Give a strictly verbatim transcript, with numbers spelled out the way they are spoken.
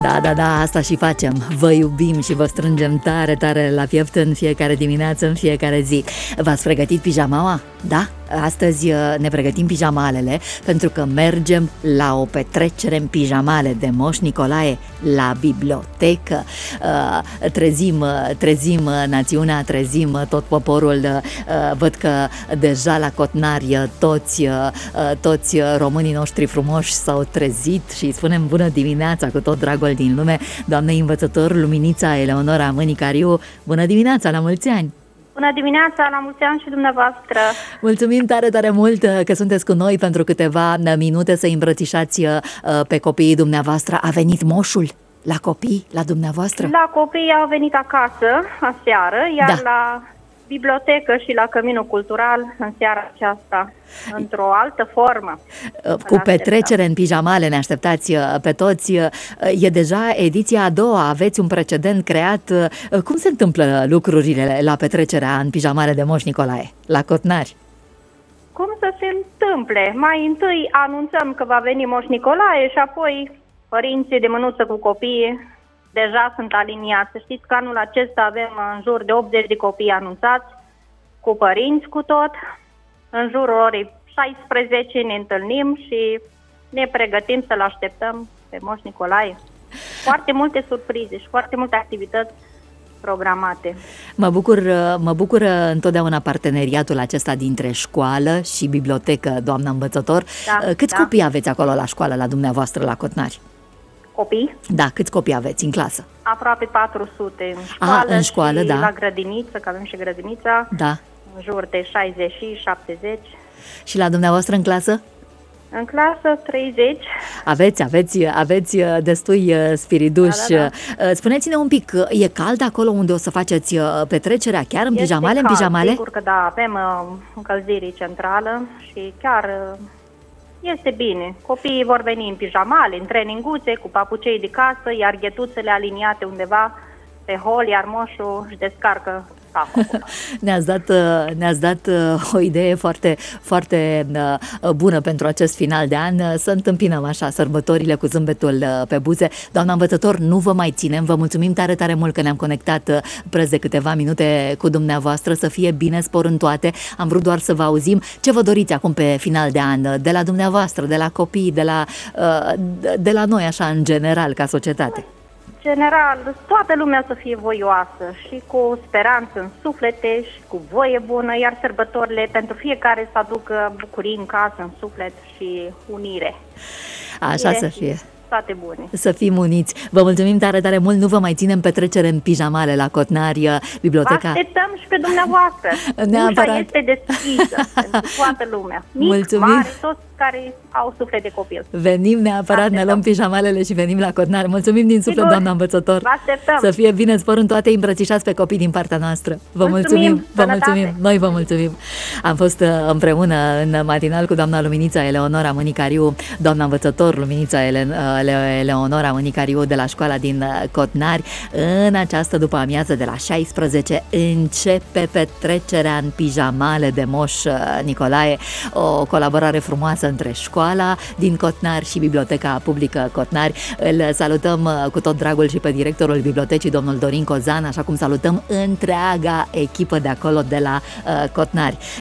Da, da, da, asta și facem. Vă iubim și vă strângem tare, tare la piept în fiecare dimineață, în fiecare zi. V-ați pregătit pijamaua? Da? Astăzi ne pregătim pijamalele pentru că mergem la o petrecere în pijamale de Moș Nicolae la bibliotecă. Trezim, trezim națiunea, trezim tot poporul. Văd că deja la Cotnari toți, toți românii noștri frumoși s-au trezit și îi spunem bună dimineața cu tot dragul din lume, doamnei învățător Luminița Eleonora Mânicariu. Bună dimineața, la mulți ani! Bună dimineața, la mulți ani și dumneavoastră! Mulțumim tare, tare mult că sunteți cu noi pentru câteva minute să îmbrățișați pe copiii dumneavoastră. A venit moșul la copii, la dumneavoastră? La copii au venit acasă aseară, iar da. la bibliotecă și la Căminul Cultural în seara aceasta, într-o altă formă. Cu petrecere în pijamale ne așteptați pe toți. E deja ediția a doua, aveți un precedent creat. Cum se întâmplă lucrurile la petrecerea în pijamale de Moș Nicolae, la Cotnari? Cum să se întâmple? Mai întâi anunțăm că va veni Moș Nicolae și apoi părinții de mânuță cu copiii deja sunt aliniați. Știți că anul acesta avem în jur de optzeci de copii anunțați, cu părinți cu tot. În jurul orei șaisprezece ne întâlnim și ne pregătim să-l așteptăm pe Moș Nicolae. Foarte multe surprize și foarte multe activități programate. Mă bucur, mă bucură întotdeauna parteneriatul acesta dintre școală și bibliotecă, doamna învățător. Da, Câți da. copii aveți acolo la școală, la dumneavoastră, la Cotnari? Copii? Da, câți copii aveți în clasă? Aproape patru sute în școală. Aha, în școală, și da. la grădiniță, că avem și grădinița. Da. În jur de șaizeci și șaptezeci. Și la dumneavoastră în clasă? În clasă treizeci. Aveți, aveți, aveți destui spiriduși. Da, da, da. Spuneți-ne un pic, e cald acolo unde o să faceți petrecerea? Chiar în este pijamale, cald, în pijamale? Sigur că da, avem uh, încălzire centrală și chiar uh, este bine. Copiii vor veni în pijamale, în treninguțe, cu papucei de casă, iar ghetuțele aliniate undeva pe hol, iar moșul își descarcă. Ne-ați dat, ne-ați dat o idee foarte, foarte bună pentru acest final de an, să întâmpinăm așa sărbătorile cu zâmbetul pe buze. Doamna învățător, nu vă mai ținem, vă mulțumim tare, tare mult că ne-am conectat preț de câteva minute cu dumneavoastră, să fie bine, spor în toate. Am vrut doar să vă auzim. Ce vă doriți acum pe final de an, de la dumneavoastră, de la copii, de la, de la noi așa în general, ca societate? General, toată lumea să fie voioasă și cu speranță în suflete și cu voie bună, iar sărbătorile pentru fiecare să aducă bucurii în casă, în suflet și unire. Așa unire să fie. Toate bune. Să fim uniți. Vă mulțumim tare, tare mult. Nu vă mai ținem petrecere în pijamale la Cotnari, biblioteca. Vă așteptăm și pe dumneavoastră. Ușa este deschisă pentru toată lumea. Mic, mulțumim. Mare, toți care au suflet de copil. Venim neapărat, așteptăm. Ne luăm pijamalele și venim la Cotnari. Mulțumim din suflet, doamna învățător. Vă așteptăm. Să fie bine, spor în toate, îmbrățișați pe copii din partea noastră. Vă mulțumim. mulțumim. Vă mulțumim. Noi vă mulțumim. Am fost împreună în matinal cu doamna Luminița Eleonora Mânicariu, doamna învățător Luminița Ele Eleonora Mânicariu de la școala din Cotnari. În această după amiază de la șaisprezece începe petrecerea în pijamale de Moș Nicolae, o colaborare frumoasă între școala din Cotnari și Biblioteca Publică Cotnari. Îl salutăm cu tot dragul și pe directorul bibliotecii, domnul Dorin Cozan, așa cum salutăm întreaga echipă de acolo de la uh, Cotnari.